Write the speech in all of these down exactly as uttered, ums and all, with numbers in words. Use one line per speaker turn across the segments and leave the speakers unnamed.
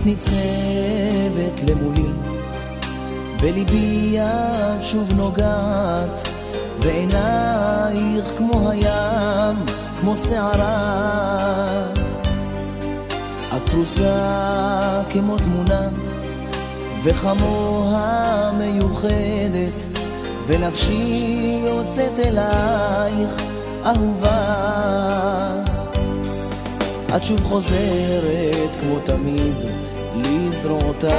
ניצבת למולי, בליבי את שוב נוגעת, ועינייך כמו הים, כמו שערה. את פרוסה כמו תמונה, וכמוה מיוחדת, ונפשי יוצאת אלייך אהובה. את שוב חוזרת כמו תמיד לזרועותיי,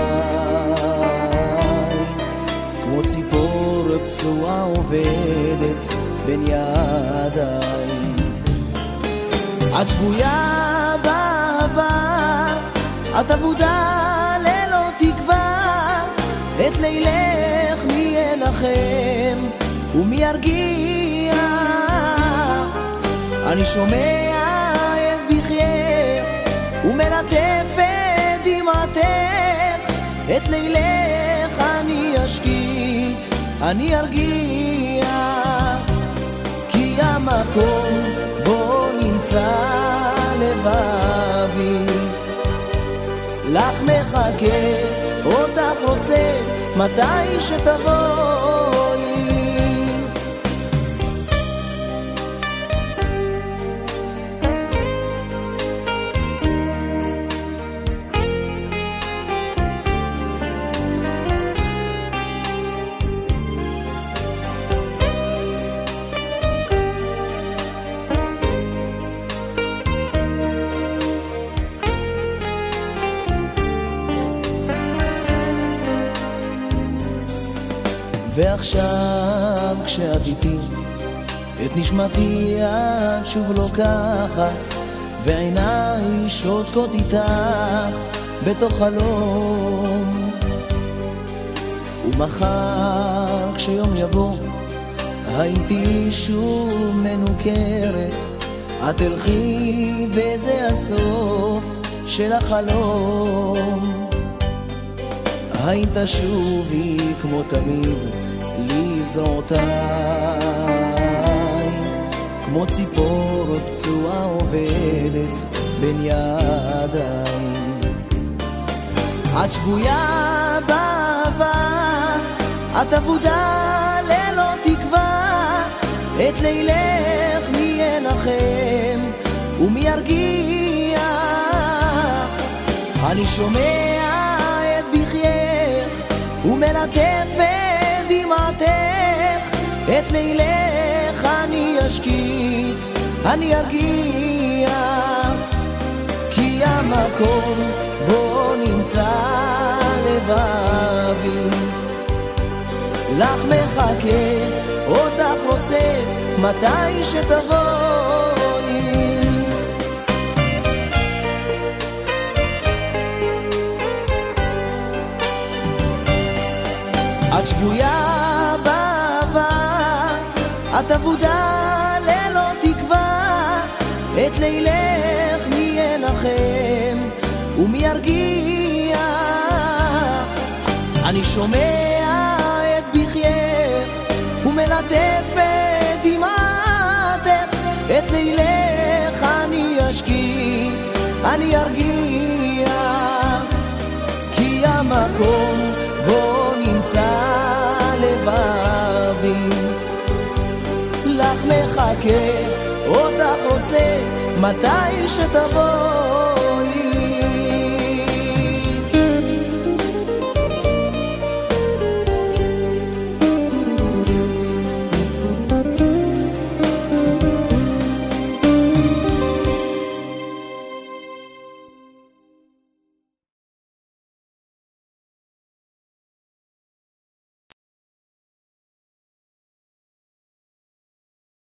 כמו ציפור פצועה עובדת בין ידיי. את שבויה באהבה, את עבודה ללא תקווה, את לילך מי ינחם ומי ירגיע. אני שומע את בחייך ומלטף את דמעתך, את לילך אני אשקיט, אני ארגיע. כי המקום בו נמצא לבבי לך מחכה, אותך רוצה מתי שתבואי. ועכשיו כשאת איתי, את נשמתי את שוב לוקחת, ועיניי שותקות איתך בתוך חלום. ומחר כשיום יבוא, הייתי שוב מנוכרת, את תלכי וזה הסוף של החלום. האם תשובי כמו תמיד לזרועותיי, כמו ציפור פצועה עובדת בין ידיי. את שבויה באהבה, את עבודה ללא תקווה, את לילך מי ינחם ומי ירגיע. אני שומע את בחייך ומלטף את דמעתך, את לילך אני אשקיט, אני ארגיע. כי המקום בו נמצא לבבי לך מחכה, אותך רוצה מתי שתבואי. את שבויה באהבה, את עבודה ללא תקווה, את לילך מי ינחם ומי ירגיע. אני שומע את בחייך ומלטף את דמעתך, את לילך אני אשקיט, אני ארגיע. כי המקום בו נמצא לבבי לך מחכה, אותך רוצה מתי שתבוא.